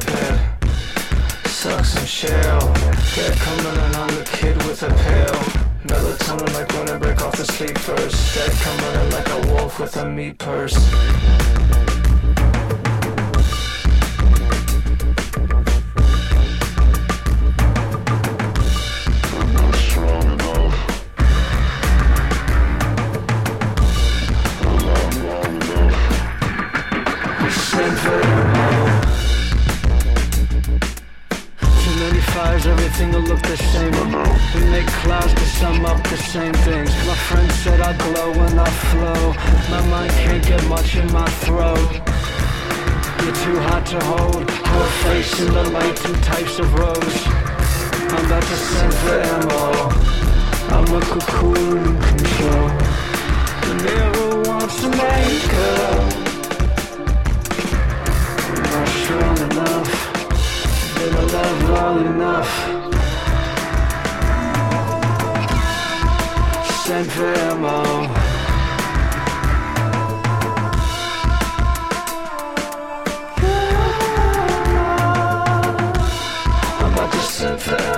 pit. Suck some shell. Get coming and I'm the kid with a pill. Melatonin like when I break off the sleep first. Dead coming in like a wolf with a meat purse. Everything will look the same. We make clouds to sum up the same things. My friend said I glow when I flow. My mind can't get much in my throat. You're too hot to hold. Her face in the light, two types of rose. I'm about to send for ammo. I'm a cocoon control. The mirror wants to make her. I'm not strong enough. Been alive long enough. Send for ammo. I'm about to send for ammo.